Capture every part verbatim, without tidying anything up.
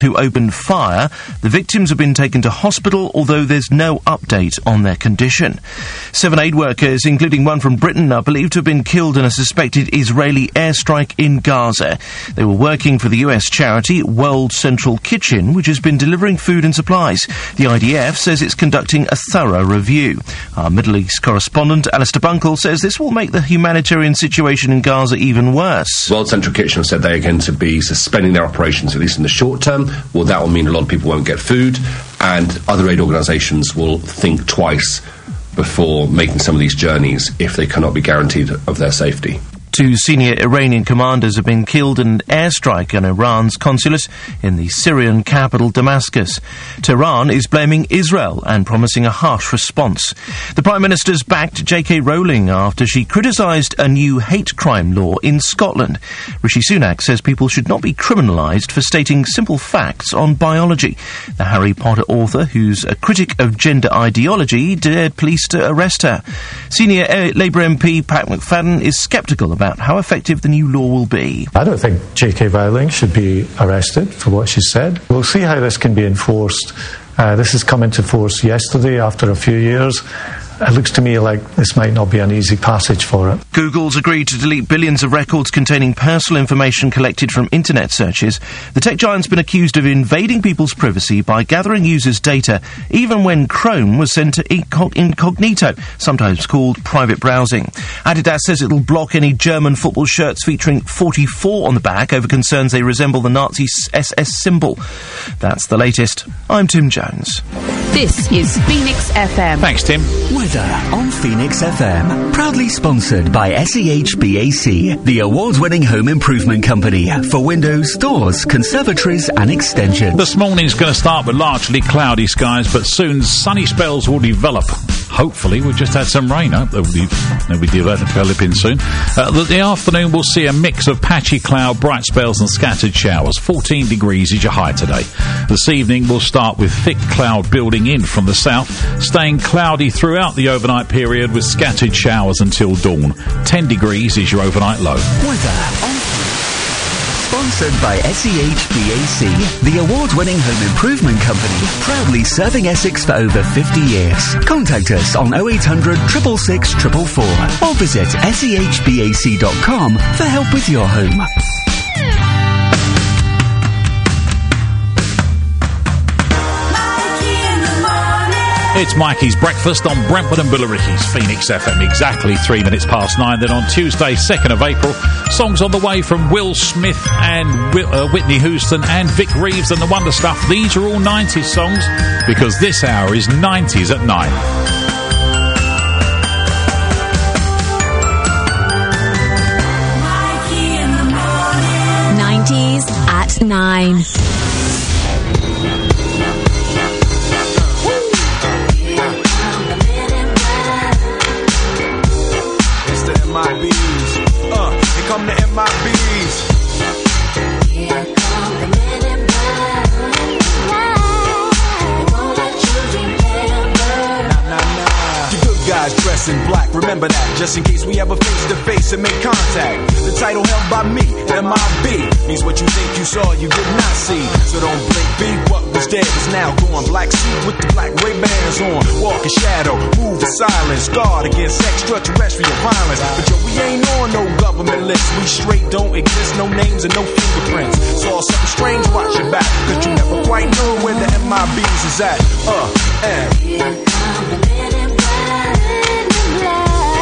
who opened fire. The victims have been taken to hospital, although there's no update on their condition. Seven aid workers, including one from Britain, are believed to have been killed in a suspected Israeli airstrike in Gaza. They were working for the U S charity World Central Kitchen, which has been delivering food and supplies. The I D F says it's conducting a thorough review. Our Middle East correspondent, Alistair Bunkle, says this will make the humanitarian situation in Gaza even worse. World Central Kitchen said they are going to be suspending their operations, at least in the short term. Well, that will mean a lot of people won't get food, and other aid organisations will think twice before making some of these journeys if they cannot be guaranteed of their safety. Two senior Iranian commanders have been killed in an airstrike on Iran's consulate in the Syrian capital Damascus. Tehran is blaming Israel and promising a harsh response. The Prime Minister's backed J K Rowling after she criticised a new hate crime law in Scotland. Rishi Sunak says people should not be criminalised for stating simple facts on biology. The Harry Potter author, who's a critic of gender ideology, dared police to arrest her. Senior uh, Labour M P Pat McFadden is sceptical about how effective the new law will be. I don't think J K Rowling should be arrested for what she said. We'll see how this can be enforced. Uh, this has come into force yesterday after a few years. It looks to me like this might not be an easy passage for it. Google's agreed to delete billions of records containing personal information collected from internet searches. The tech giant's been accused of invading people's privacy by gathering users' data, even when Chrome was sent to incog- incognito, sometimes called private browsing. Adidas says it'll block any German football shirts featuring forty-four on the back over concerns they resemble the Nazi S S symbol. That's the latest. I'm Tim Jones. This is Phoenix F M. Thanks, Tim. Weather on Phoenix F M. Proudly sponsored by S E H B A C, the award-winning home improvement company for windows, doors, conservatories and extensions. This morning's going to start with largely cloudy skies, but soon sunny spells will develop. Hopefully, we've just had some rain. I hope they'll be, they'll be developing soon. Uh, the, the afternoon will see a mix of patchy cloud, bright spells and scattered showers. fourteen degrees is your high today. This evening will start with thick cloud building in from the south, staying cloudy throughout the overnight period with scattered showers until dawn. ten degrees is your overnight low. Weather on Sponsored by S E H B A C, the award-winning home improvement company, proudly serving Essex for over fifty years. Contact us on oh eight hundred, six six six, four four four or visit S E H B A C dot com for help with your home. It's Mikey's Breakfast on Brentwood and Billericay's Phoenix F M, exactly three minutes past nine. Then on Tuesday, second of April, songs on the way from Will Smith and Whit- uh, Whitney Houston and Vic Reeves and the Wonder Stuff. These are all nineties songs because this hour is nineties at nine. nineties at nine. M I Bs, uh, here come the M I Bs. Here come the men in black. They won't let children play on bird. Nah, nah, nah. The good guys dress in black, remember that, just in case we ever face to face and make contact. The title held by me, M I B, means what you think you saw, you did not see. So don't blink, be what was dead is now gone. Black suit with the black Ray-Bans on. Walk in shadow, move in silence, guard against extraterrestrial violence. But yo, we ain't on no government list. We straight don't exist, no names and no fingerprints. Saw something strange, watch your back, cause you never quite know where the M I Bs is at. Uh, and here come the men in black, men in black.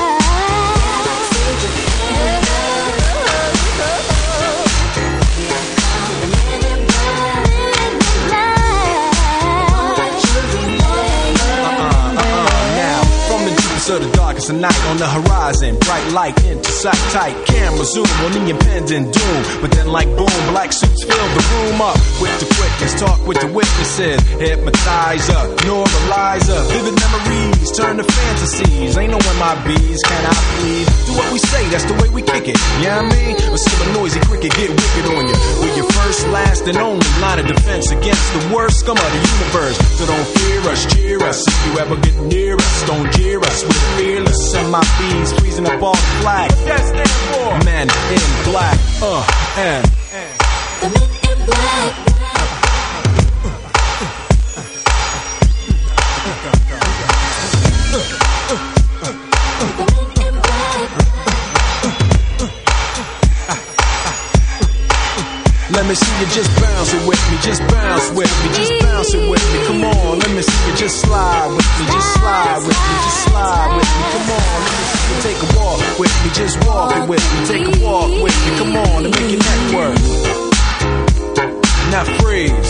Of the darkest of night on the horizon, bright light into sight tight, camera zoom on the impending doom. But then like boom, black suits fill the room up with the quickness, talk with the witnesses, hypnotizer, neuralizer, vivid memories turn to fantasies. Ain't no M I Bs, can I please? Do what we say, that's the way we kick it. You know what I mean? Or still a noisy cricket get wicked on you. We're your first, last, and only line of defense against the worst scum of the universe. So don't fear us, cheer us. If you ever get near us, don't jeer us. We're fearless, M I Bs freezing up all the flag. What that stand for? Men in black, uh, and, and. The men in black. just bounce it with me, just bounce with me, just bounce it with me. Come on, let me see you just slide with me, just slide with me, just slide with me. Come on, let me see you take a walk with me, just walk it with me, take a walk with me. Come on, and make your neck work. Now freeze.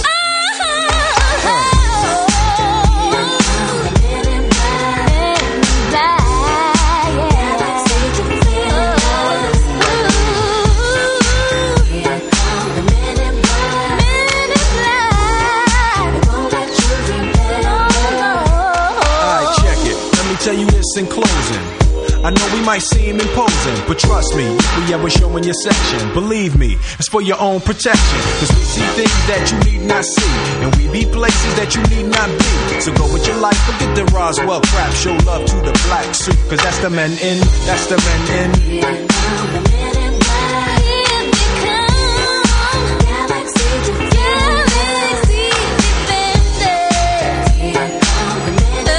Tell you this in closing. I know we might seem imposing, but trust me, if we ever show in your section, believe me, it's for your own protection. Cause we see things that you need not see, and we be places that you need not be. So go with your life, forget the Roswell crap, show love to the black suit, cause that's the men in, that's the men in. Here come the men in black. Here they come. Galaxy to galaxy defenders. Here come the men in black.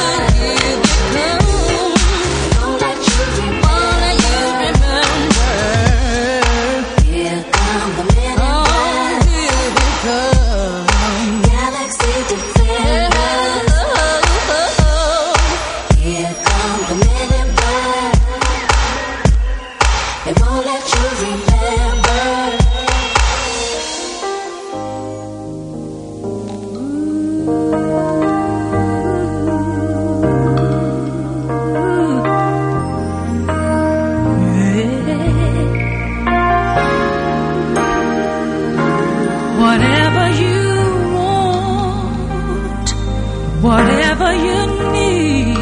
Whatever you need,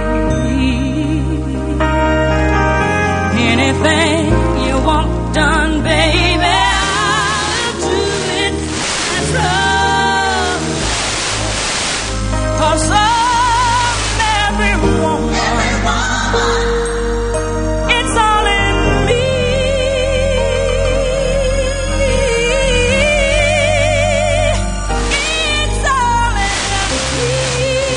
anything you want done, baby, I'll do it. Cause I'm every woman, it's all in me. It's all in me.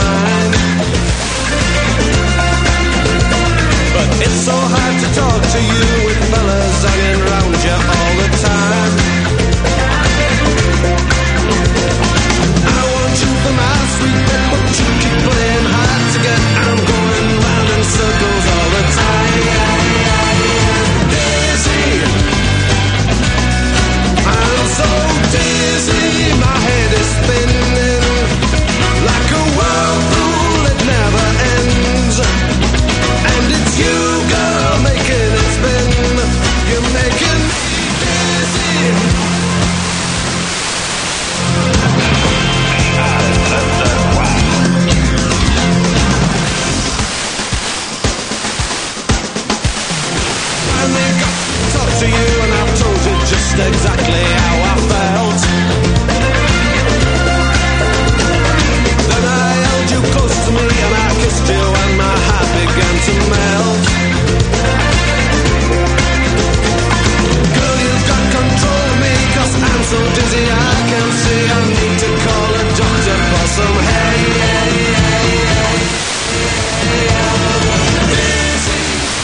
mine. But it's so hard to talk to you with fellas hanging round you all the time. I want you for my sweet pet, but you keep playing hard to get. I'm going round in circles all the time. Daisy, I'm so dizzy, my head is spinning like a whirlpool that never ends. And it's you, girl, making it spin. You're making me dizzy. To you, and I've told you just exactly how I felt. Then I held you close to me and I kissed you and my heart began to melt. Girl, you've got control of me, 'cause I'm so dizzy I can't see. I need to call a doctor for some hey, hey, hey, hey. Dizzy,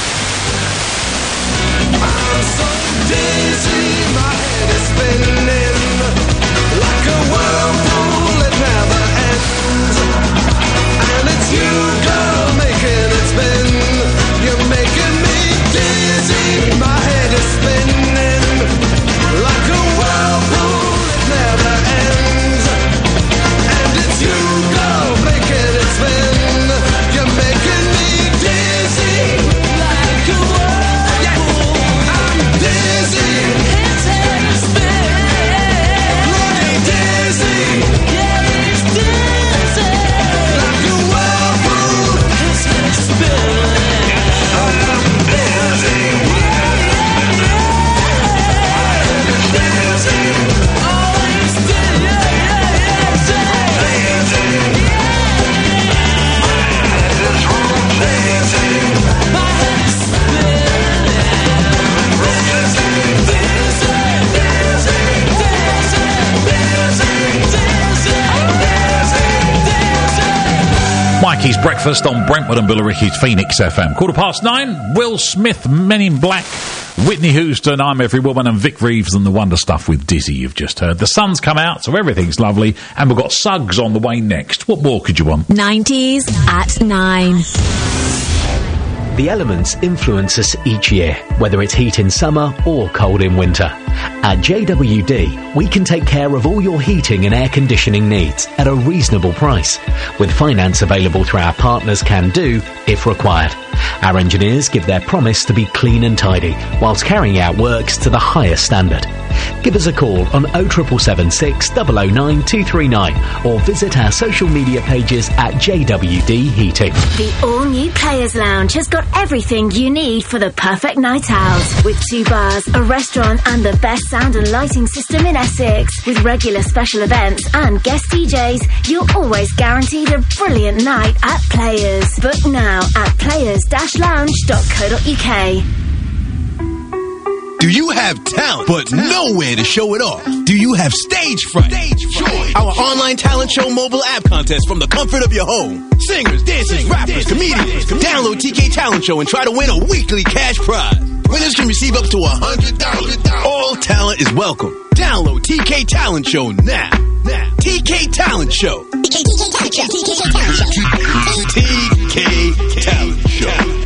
I'm so dizzy, my head is spinning like a whirlpool that never ends. And it's you, girl, making it spin. You're making me dizzy, my head is spinning like a whirlpool that never ends. And it's you, girl, making it spin. You're making me dizzy like a whirlpool. I'm dizzy. It's head is spinning. Bloody dizzy. Yeah, it's dizzy. Like a whirlpool. It's head is spinning. I'm dizzy. Yeah, yeah, yeah. Dizzy. Oh, it's dizzy. Yeah, yeah, yeah. Dizzy. My head is Mikey's Breakfast on Brentwood and Billericay's Phoenix F M. Quarter past nine. Will Smith, Men in Black. Whitney Houston, I'm Every Woman, and Vic Reeves and the Wonder Stuff with Dizzy, you've just heard. The sun's come out, so everything's lovely, and we've got Suggs on the way next. What more could you want? nineties at nine. The elements influence us each year, whether it's heat in summer or cold in winter. At J W D, we can take care of all your heating and air conditioning needs at a reasonable price, with finance available through our partners Can Do if required. Our engineers give their promise to be clean and tidy, whilst carrying out works to the highest standard. Give us a call on oh seven seven six, oh oh nine, two three nine or visit our social media pages at J W D Heating. The all-new Players Lounge has got everything you need for the perfect night out. With two bars, a restaurant and the best sound and lighting system in Essex. With regular special events and guest D Js, you're always guaranteed a brilliant night at Players. Book now at players dash lounge dot co dot U K. Do you have talent, but nowhere to show it off? Do you have stage fright? Stage fright. Our online talent show mobile app contest from the comfort of your home. Singers, dancers, rappers, comedians. Download T K Talent Show and try to win a weekly cash prize. Winners can receive up to one hundred dollars. All talent is welcome. Download T K Talent Show now. Now. T K Talent Show. T K Talent Show. T K Talent Show. T K Talent Show.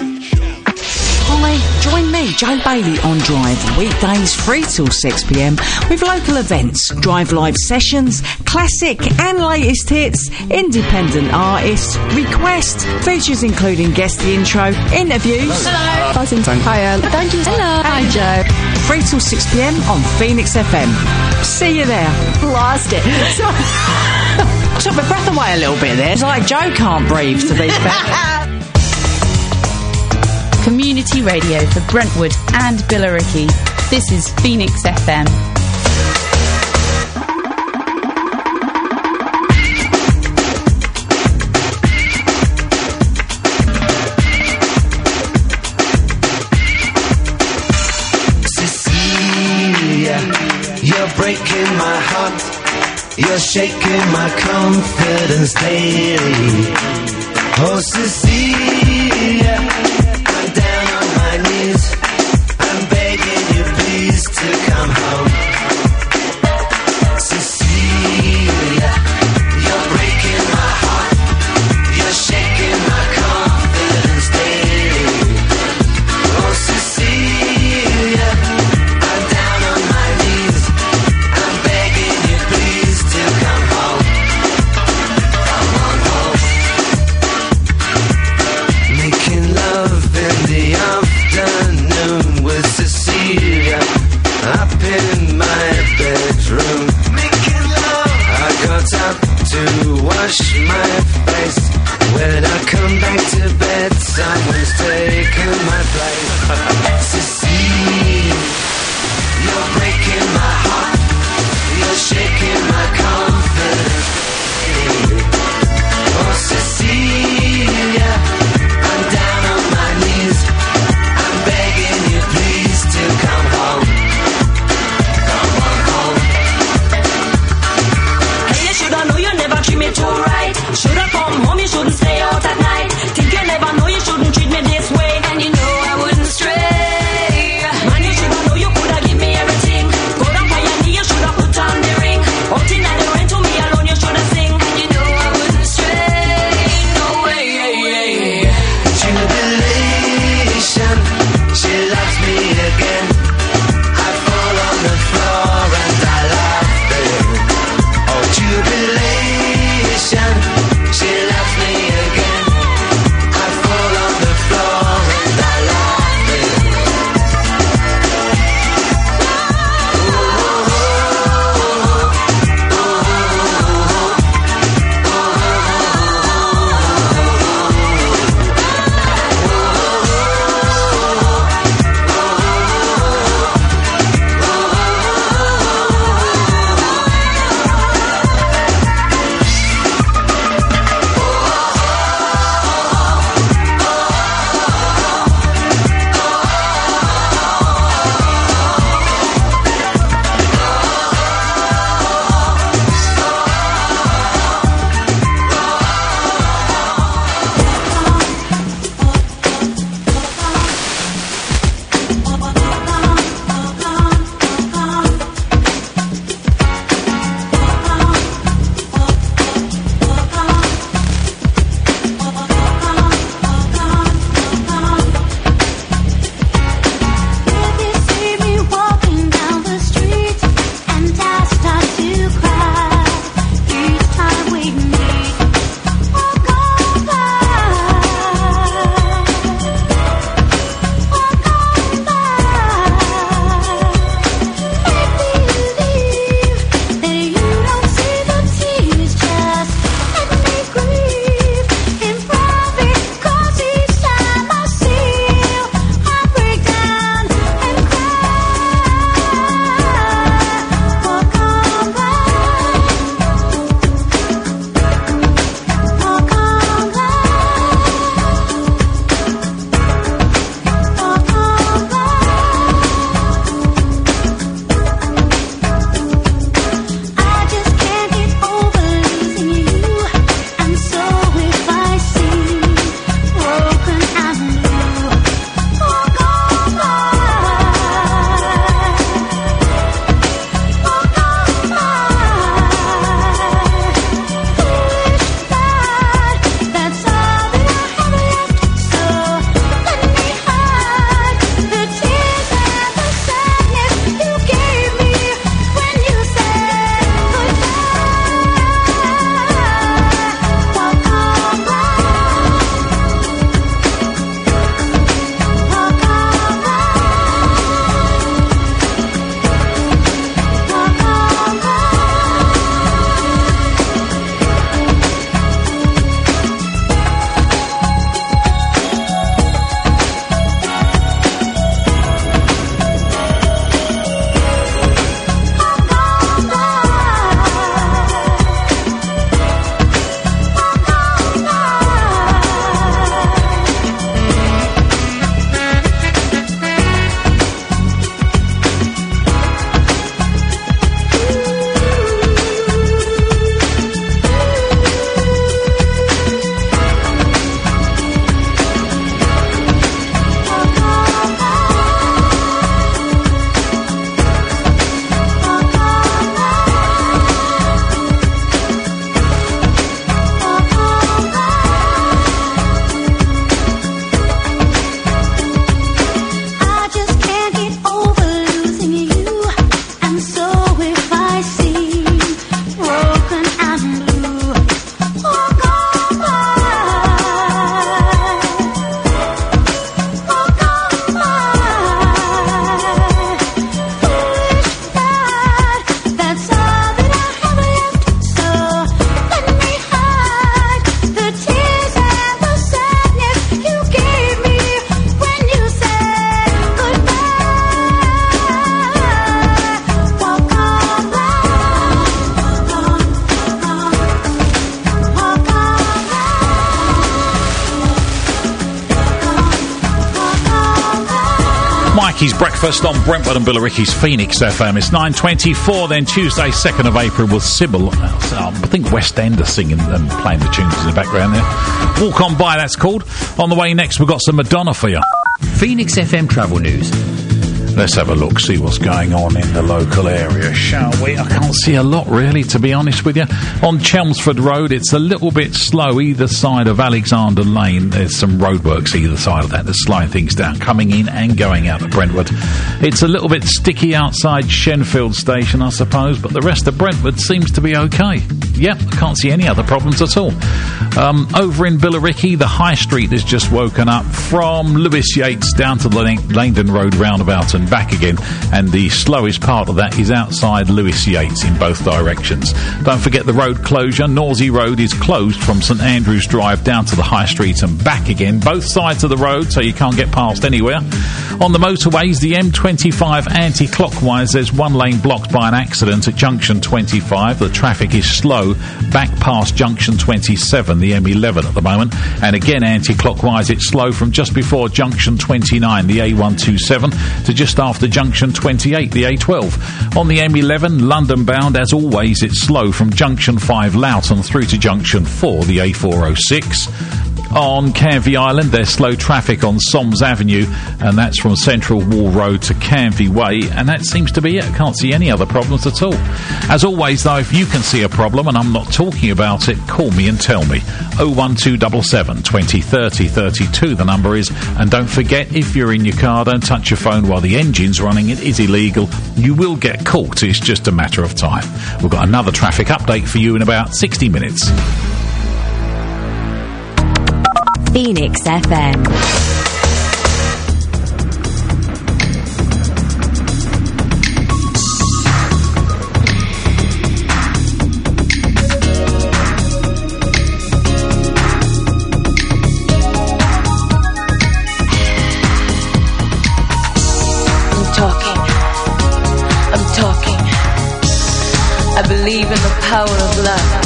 Hi, join me, Joe Bailey, on Drive, weekdays three till six p m with local events, Drive Live sessions, classic and latest hits, independent artists, requests, features including guest the intro, interviews. Hello. Buzzington. Hiya. Thank you. Hello. Hi, Joe. three till six p m on Phoenix F M. See you there. Lost it. Took my breath away a little bit there. It's like Joe can't breathe, to be fair. Community radio for Brentwood and Billericay. This is Phoenix F M. Cecilia, you're breaking my heart. You're You're shaking my confidence daily. Oh, Cecilia, I'm down on my knees. I'm begging you please to come home. Cecilia, you're breaking my heart. You're shaking my confidence daily. Oh, Cecilia, I'm down on my knees. I'm begging you please to come home. Come on home. Billericay's breakfast on Brentwood and Billericay's Phoenix F M. It's nine twenty-four, then Tuesday, second of April, with Sybil. Uh, I think West End are singing and playing the tunes in the background there. Walk On By, that's called. On the way next, we've got some Madonna for you. Phoenix F M Travel News. Let's have a look, see what's going on in the local area, shall we? I can't see a lot, really, to be honest with you. On Chelmsford Road, it's a little bit slow either side of Alexander Lane. There's some roadworks either side of that that's slowing things down, coming in and going out of Brentwood. It's a little bit sticky outside Shenfield Station, I suppose, but the rest of Brentwood seems to be okay. Yep, I can't see any other problems at all. Um, over in Billericay, the High Street has just woken up from Lewis Yates down to the Langdon Road roundabout and back again, and the slowest part of that is outside Lewis Yates in both directions. Don't forget the road closure. Norsey Road is closed from St Andrews Drive down to the High Street and back again, both sides of the road, so you can't get past anywhere. On the motorways, the M twenty-five anti-clockwise, there's one lane blocked by an accident at junction twenty-five. The traffic is slow back past junction twenty-seven, the M eleven at the moment, and again anti-clockwise it's slow from just before junction twenty-nine, the A one twenty-seven, to just after junction twenty-eight, the A twelve. On the M eleven, London bound, as always, it's slow from junction five, Loughton, through to junction four, the A four oh six. On Canvey Island, there's slow traffic on Soms Avenue, and that's from Central Wall Road to Canvey Way, and that seems to be it. I can't see any other problems at all. As always, though, if you can see a problem and I'm not talking about it, call me and tell me. oh one two seven seven, twenty, thirty, thirty-two, the number is. And don't forget, if you're in your car, don't touch your phone while the engine's running. It is illegal. You will get caught. It's just a matter of time. We've got another traffic update for you in about sixty minutes. Phoenix F M. I believe in the power of love.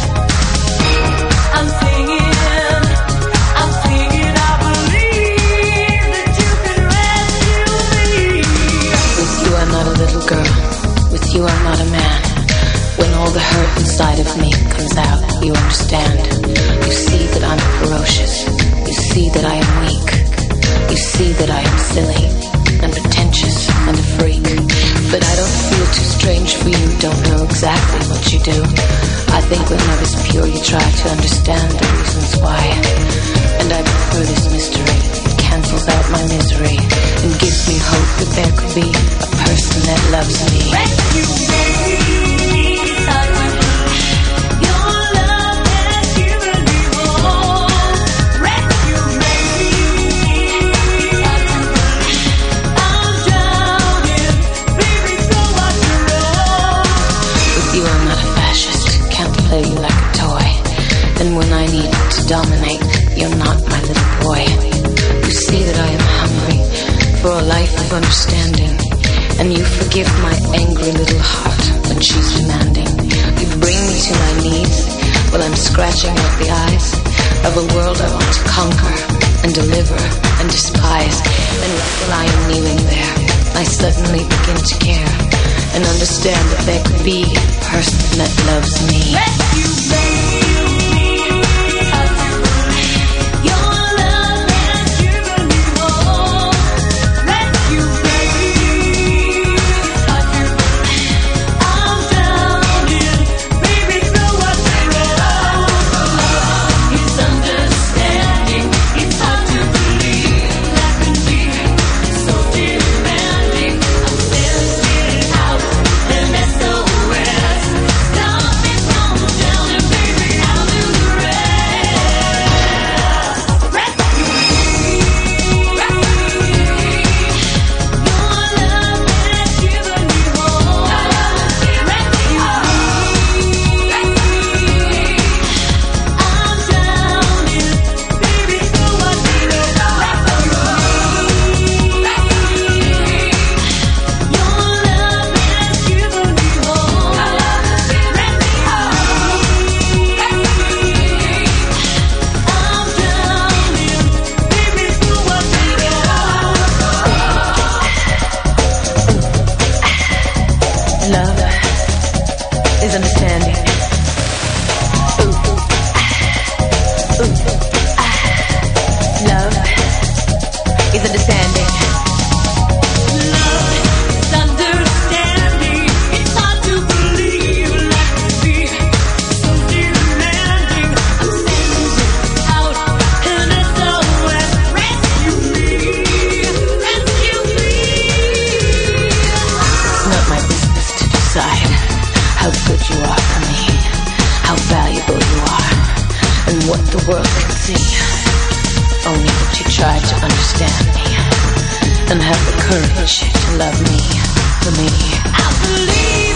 I'm singing, I'm singing, I believe that you can rescue me. With you I'm not a little girl, with you I'm not a man. When all the hurt inside of me comes out, you understand. You see that I'm ferocious, you see that I am weak, you see that I am silly and pretentious and a freak. But I don't feel too strange for you, don't know exactly what you do. I think when love is pure you try to understand the reasons why. And I prefer this mystery, it cancels out my misery and gives me hope that there could be a person that loves me. Rescue me, your love has given me more. Rescue me, I'm drowning. With you I'm not a fascist, can't play you like a toy. And when I need to dominate, you're not my little boy. You see that I am hungry for a life of understanding, and you forgive my angry little heart when she's demanding. You bring me to my knees while I'm scratching out the eyes of a world I want to conquer and deliver and despise. And while I am kneeling there, I suddenly begin to care and understand that there could be a person that loves me. Rescue me. Down could see. Only that you tried to understand me and have the courage to love me for me. I believe.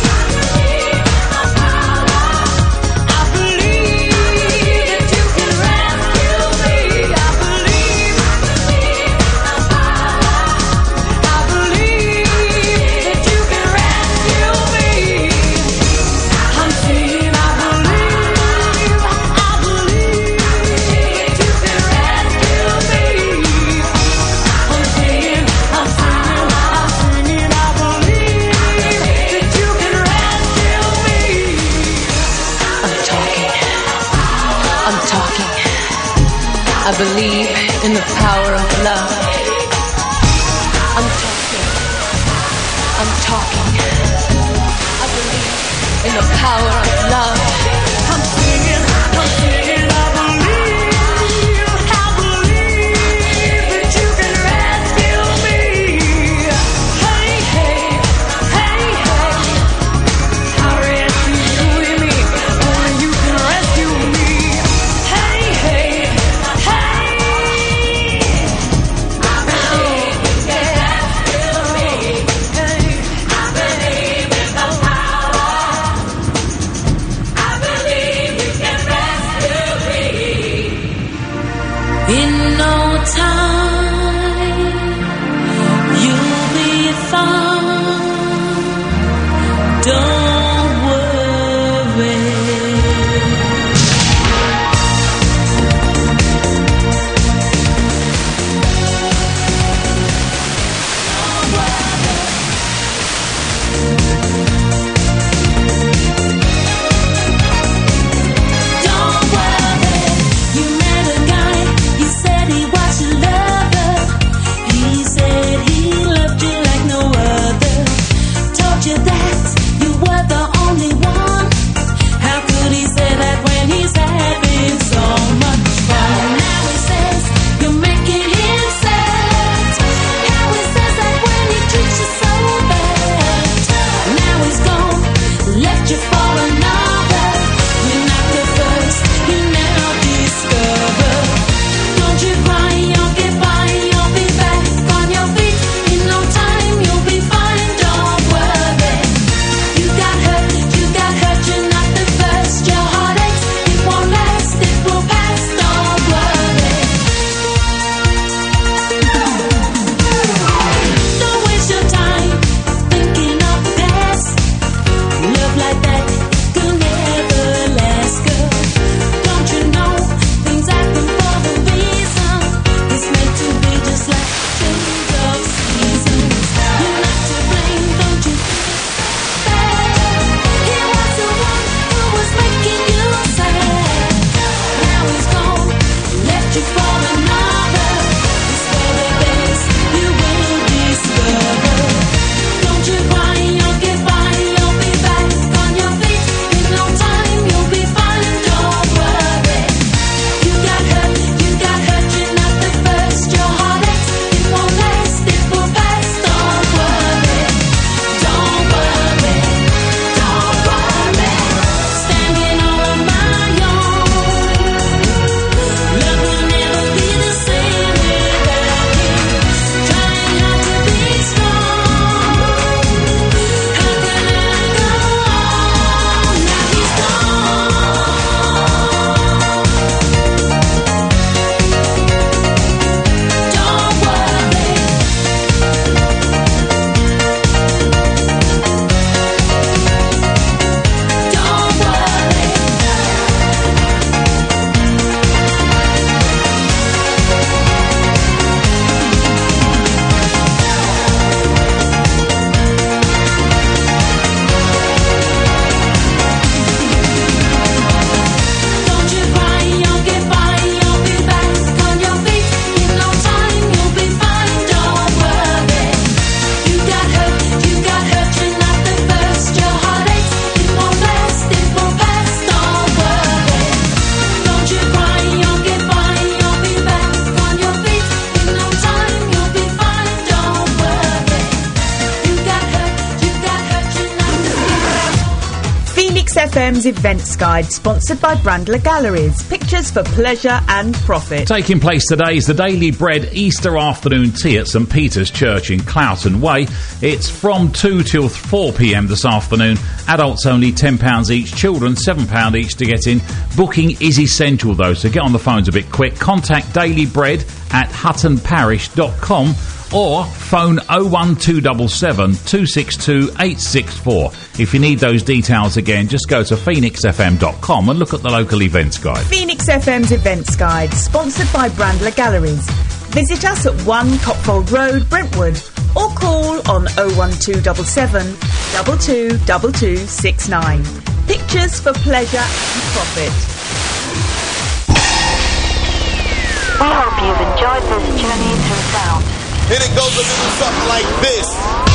I believe in the power of love. I'm talking. I'm talking. I believe in the power of love. I'm singing. I'm singing. I believe. I believe that you can rescue me. Hey, hey, hey, hey. I rescue you with me. Only you can rescue me. Hey, hey. In no time, you'll be fine. Don't worry. Don't worry. You met a guy. He said he was your lover. He said he loved you like no other. Told you that you were the only one. How could he say that when he's having so much fun? Now he says you're making him sad. How he says that when he treats you so bad. Now he's gone, left you for another. You're not the first, you now discover. Don't you cry, you'll get by, you'll be back on your feet. In no time, you'll be fine, don't worry. You got hurt, you got hurt, you're not the first. Your heart aches, it won't last, it will pass, don't worry. Don't waste your time thinking of the past. Love like that could never last, girl. Don't you know things happen for a reason? It's meant to be just like change of seasons. You're not to blame, don't you feel bad? He was the one who was making you sad. Now he's gone, left you for another. It's for the best, you will discover. Don't you cry, you'll get by, you'll be back on your feet. In no time, you'll be fine, don't worry. You got hurt, you got hurt, you're not the first. Your heart aches, it won't last, it will pass, don't worry. Don't worry, don't worry. Standing all on my own. Love will never F M's Events Guide, sponsored by Brandler Galleries. Pictures for pleasure and profit. Taking place today is the Daily Bread Easter afternoon tea at St Peter's Church in Cloughton Way. It's from two till four p m this afternoon. Adults only ten pounds each, children seven pounds each to get in. Booking is essential though, so get on the phones a bit quick. Contact Daily Bread at hutton parish dot com or phone oh one two seven seven, two six two, eight six four. If you need those details again, just go to phoenix f m dot com and look at the local events guide. Phoenix F M's Events Guide, sponsored by Brandler Galleries. Visit us at one Copfold Road, Brentwood, or call on oh one two seven seven, two two two two six nine. Pictures for pleasure and profit. We hope you've enjoyed this journey through sound. And it goes a little something like this.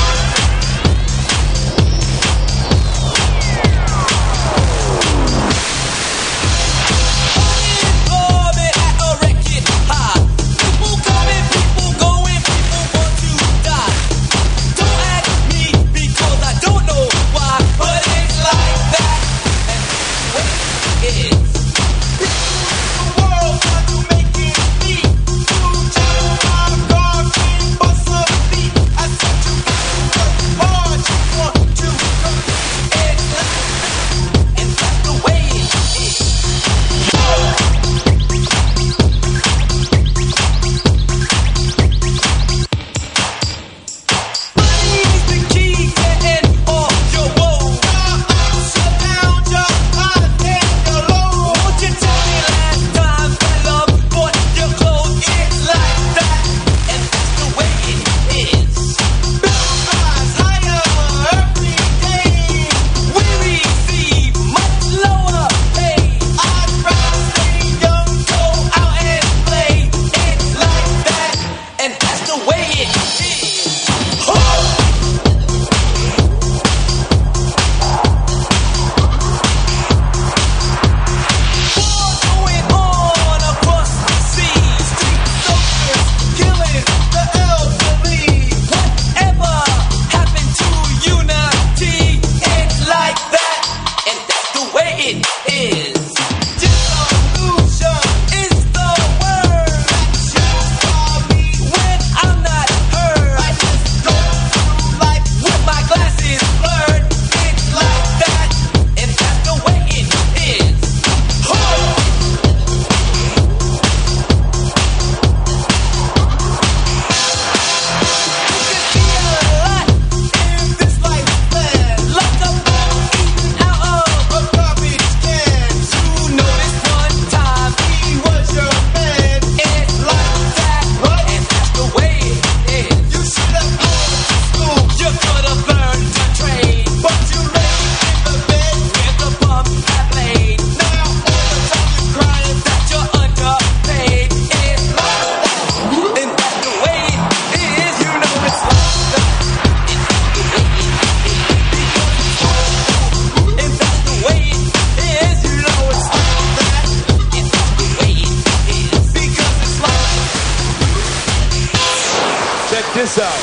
this out.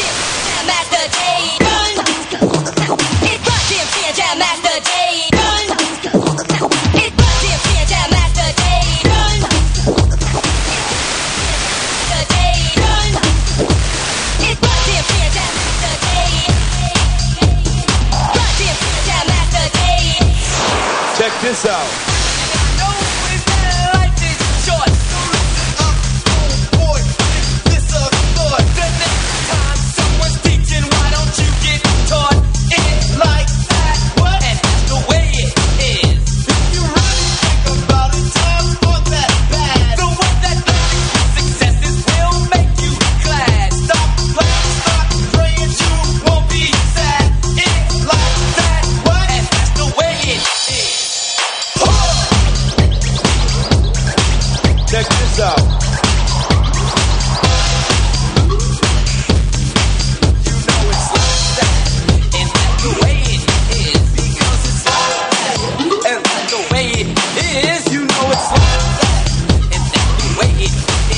Check this out.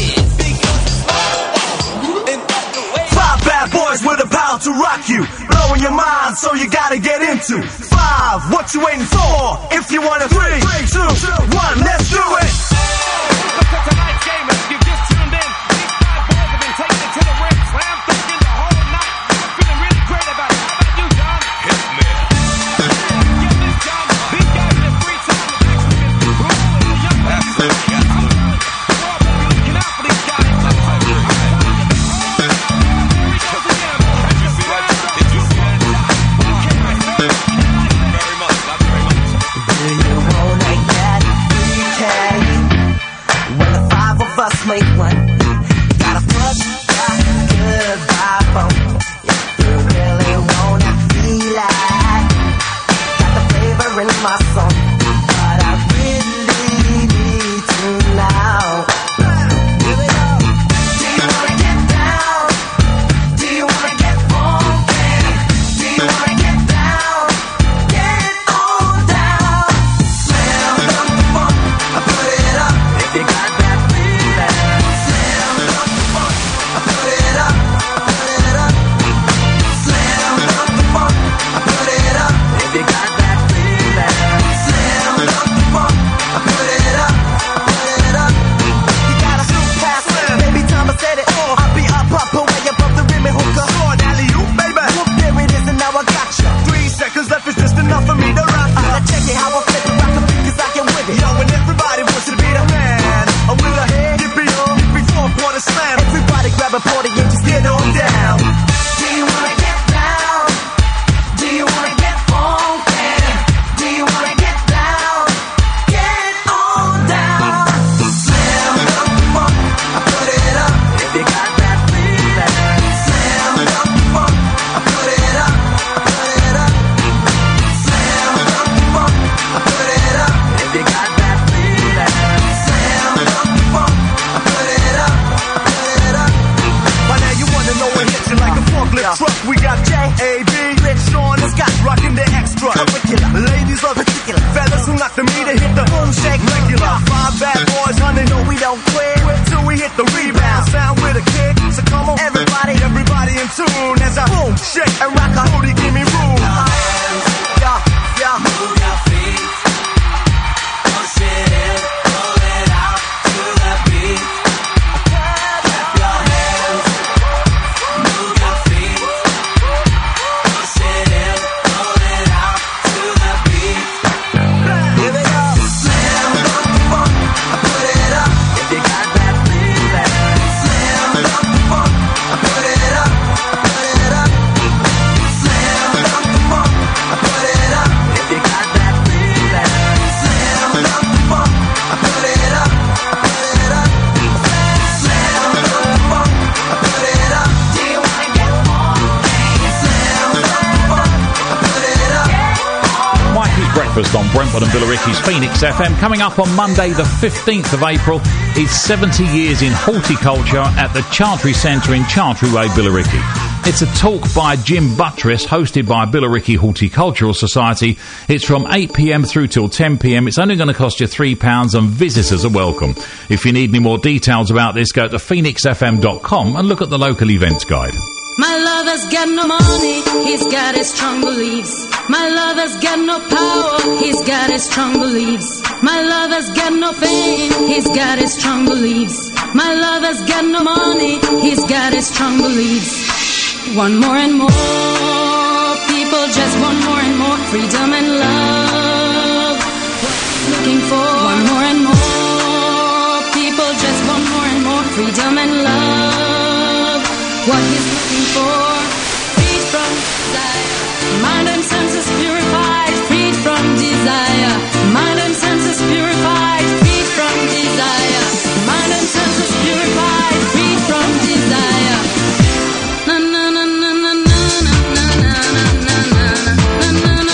To rock you, blow on your mind, so you gotta get into five. What you waiting for? If you want to three, two, one, let's do it. Tonight's game, if you just tuned in, these five boys have been taking it to the ring, slam thumping the whole night. I'm feeling really great about it. How about you, John? Hit me. Get this, John. These guys in free time have actually been ruling the young ladies. Absolutely, absolutely. We're all gonna be looking out for these guys. Us make one. Gotta put that good vibe on. If you really wanna feel like got the flavor in my song, but I really need to now. Here we go. Do you wanna get down? Do you wanna get funky? Do you wanna get down? Get on down. Slam up the funk, I put it up. If you got that. On Brentwood and Billericay's Phoenix F M. Coming up on Monday the fifteenth of April is seventy years in horticulture at the Chantry Centre in Chantry Way, Billericay. It's a talk by Jim Buttress hosted by Billericay Horticultural Society. It's from eight p.m. through till ten p.m. It's only going to cost you three pounds and visitors are welcome. If you need any more details about this, go to phoenix f m dot com and look at the local events guide. My lover's got no money, he's got his strong beliefs. My lover's got no power, he's got his strong beliefs. My lover's got no fame, he's got his strong beliefs. My lover's got no money, he's got his strong beliefs. One more and more, people just want more and more freedom and love. Looking for one more and more, people just want more and more freedom and love. What he's looking for, freed from desire, mind and senses purified, freed from desire, mind and senses purified, freed from desire, mind and senses purified, freed from desire. Na na na na na na na na na na na na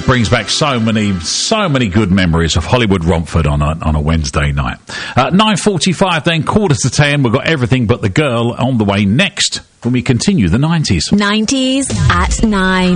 That brings back so many, so many good memories of Hollywood Romford on a, on a Wednesday night. Uh, nine forty-five then, quarter to ten, we've got Everything But the Girl on the way next when we continue the nineties. nineties at nine.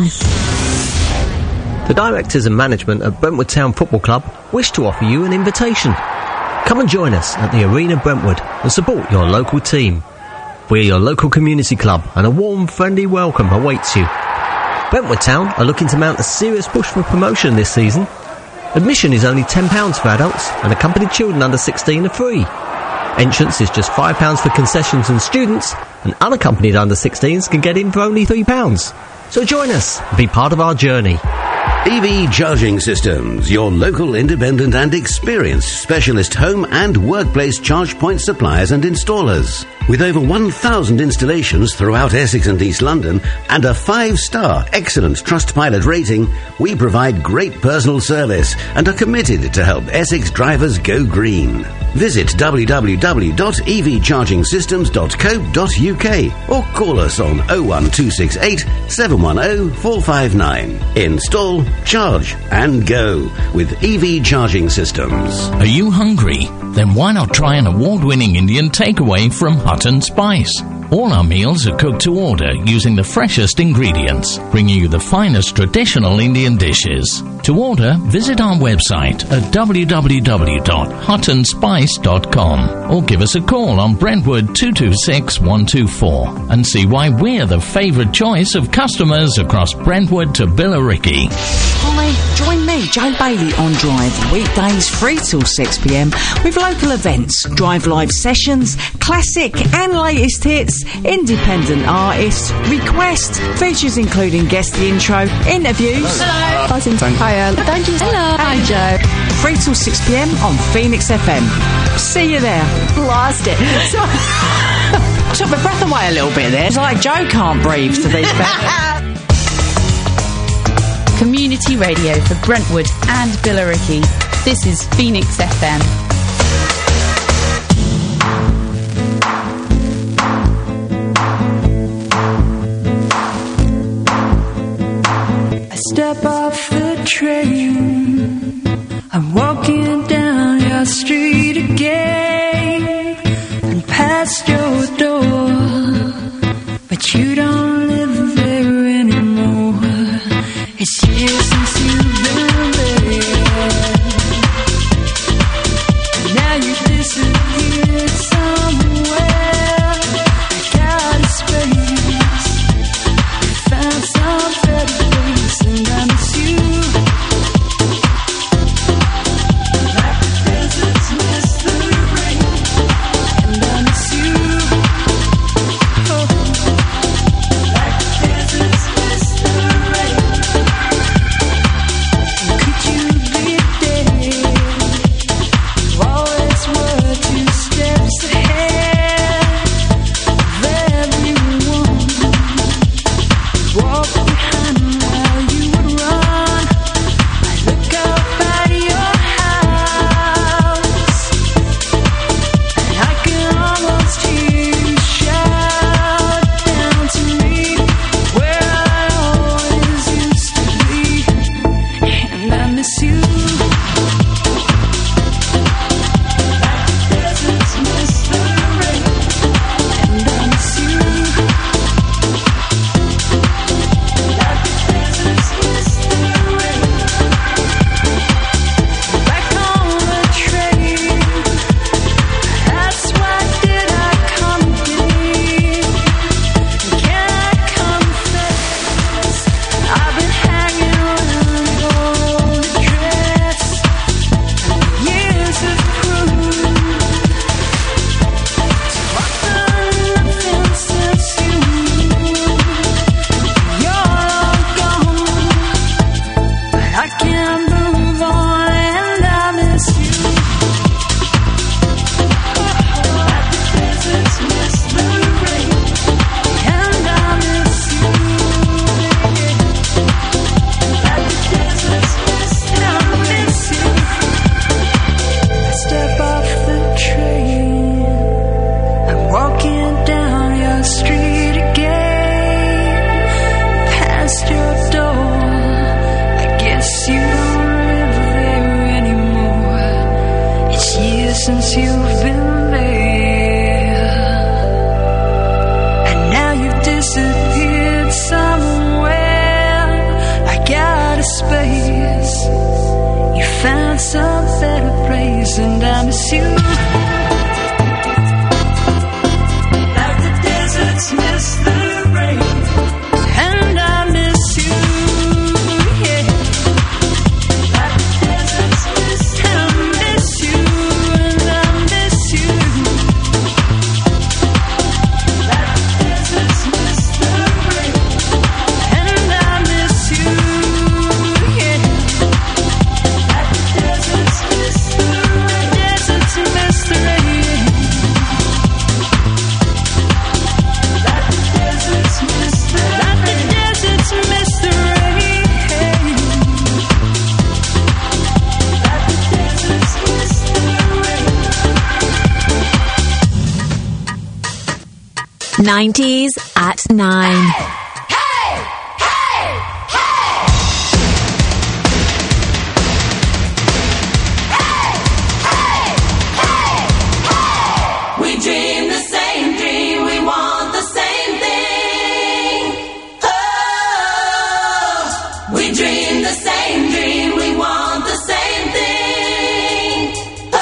The directors and management at Brentwood Town Football Club wish to offer you an invitation. Come and join us at the Arena Brentwood and support your local team. We're your local community club and a warm, friendly welcome awaits you. Brentwood Town are looking to mount a serious push for promotion this season. Admission is only ten pounds for adults and accompanied children under sixteen are free. Entrance is just five pounds for concessions and students, and unaccompanied under sixteens can get in for only three pounds. So join us and be part of our journey. E V Charging Systems, your local independent and experienced specialist home and workplace charge point suppliers and installers. With over one thousand installations throughout Essex and East London and a five-star excellent Trustpilot rating, we provide great personal service and are committed to help Essex drivers go green. Visit w w w dot e v charging systems dot co dot u k or call us on oh one two six eight, seven one oh, four five nine. Install, charge and go with E V Charging Systems. Are you hungry? Then why not try an award-winning Indian takeaway from Hut and Spice? All our meals are cooked to order using the freshest ingredients, bringing you the finest traditional Indian dishes. To order, visit our website at w w w dot hut and spice dot com or give us a call on Brentwood two two six, one two four and see why we're the favourite choice of customers across Brentwood to Billericay. Hi, join me, Joe Bailey, on Drive, weekdays three till six p m with local events, Drive live sessions, classic and latest hits, independent artists, request, features including guest the intro, interviews. Hello. Buzzing. Hiya. Thank you. Hello. Hi, Joe. three till six p m on Phoenix F M. See you there. Lost it. Took my breath away a little bit there. It's like Joe can't breathe to these bits. Community radio for Brentwood and Billericay. This is Phoenix F M. I step off the train, I'm walking down your street again and past your door, but you don't live there anymore. It's years since you've been there. Now you disappeared somewhere. I got a space. I found some better place, and I miss you. Like the deserts miss the rain, and I miss you. Oh, like the deserts miss the rain. found some better place, and I miss you. Like the deserts miss the rain, and I miss you. Yeah. Like the deserts miss the rain, I miss you, and I miss you. Like the deserts miss the rain, and I miss you. Yeah. Like the deserts miss the rain, deserts miss the rain. Like the deserts miss the rain, like the deserts miss the rain. Like the deserts miss the rain. nineties at nine. We dream the same dream, we want the same thing. Oh, we dream the same dream, we want the same thing. Oh,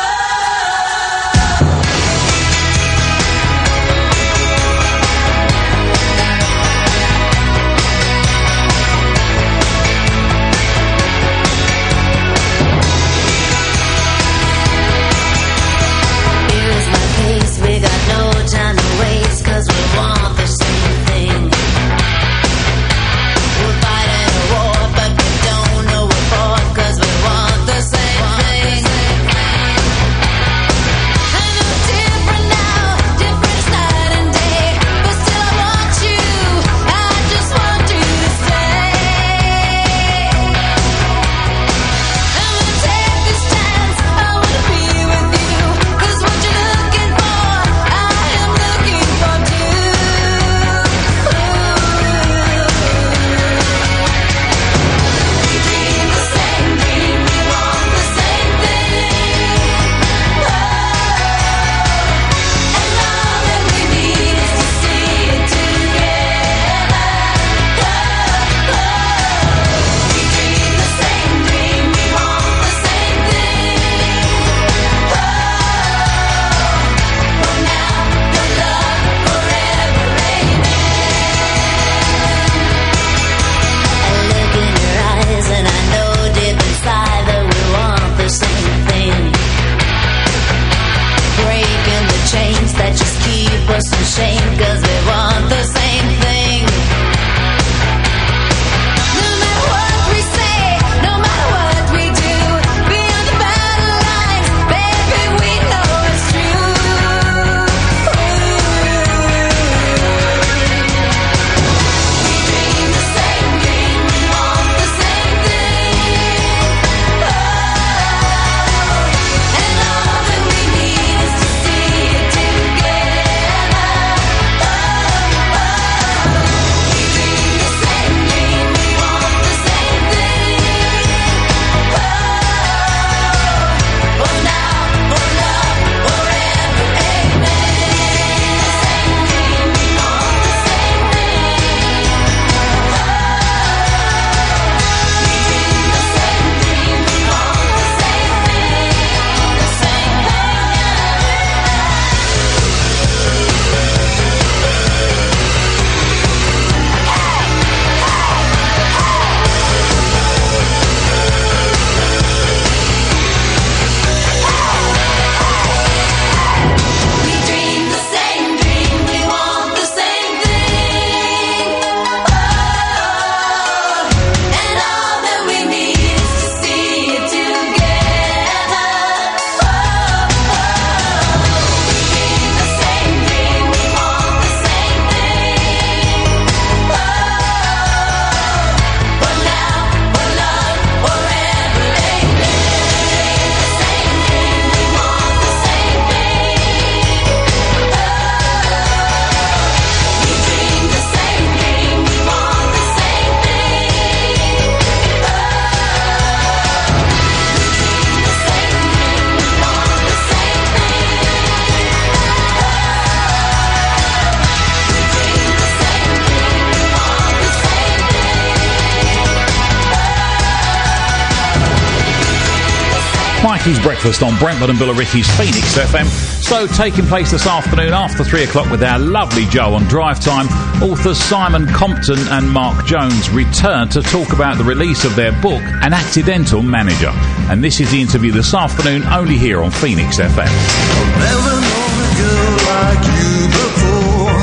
Jackie's Breakfast on Brentford and Billericay's Phoenix F M. So, taking place this afternoon after three o'clock with our lovely Joe on Drive Time, authors Simon Compton and Mark Jones return to talk about the release of their book, An Accidental Manager. And this is the interview this afternoon, only here on Phoenix F M. Never known a girl like you before.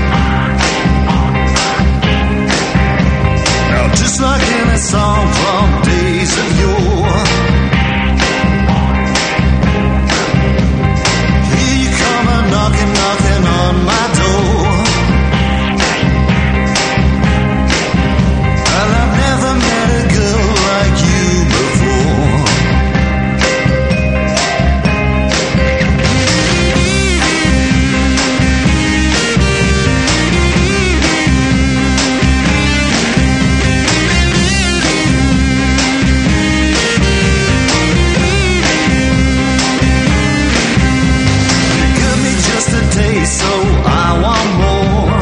Now, just like in a song from days of yore, here you come a knocking, knocking on my door, and I've never met a girl like you before. So I want more.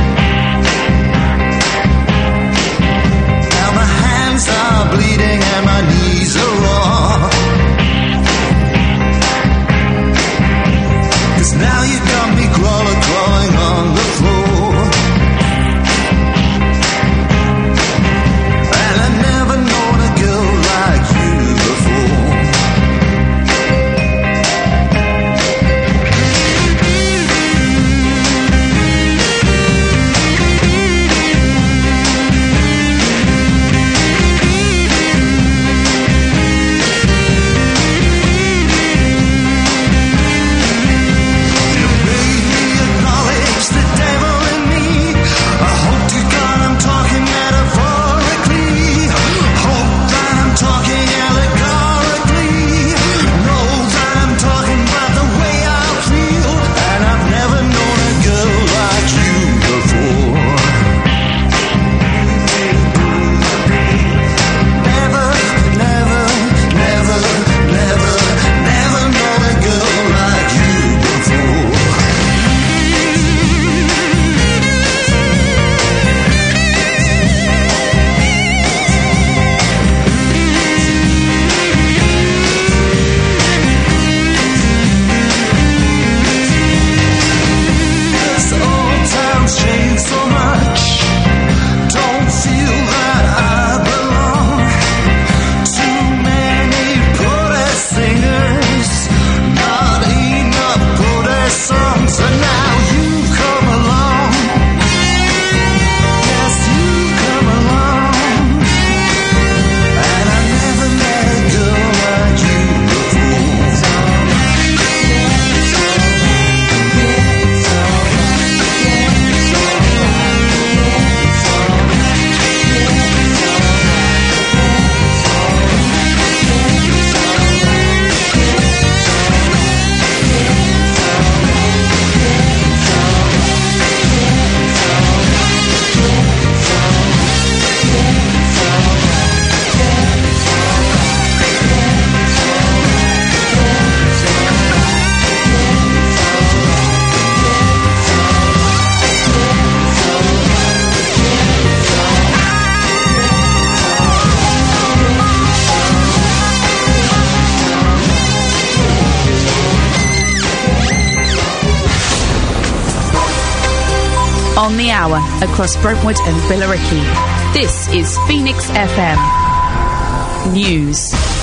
Now my hands are bleeding and my knees are raw, 'cause now you got me crawling, crawling on the floor, and I've never known a girl like you before. On the hour across Brentwood and Billericay. This is Phoenix F M News.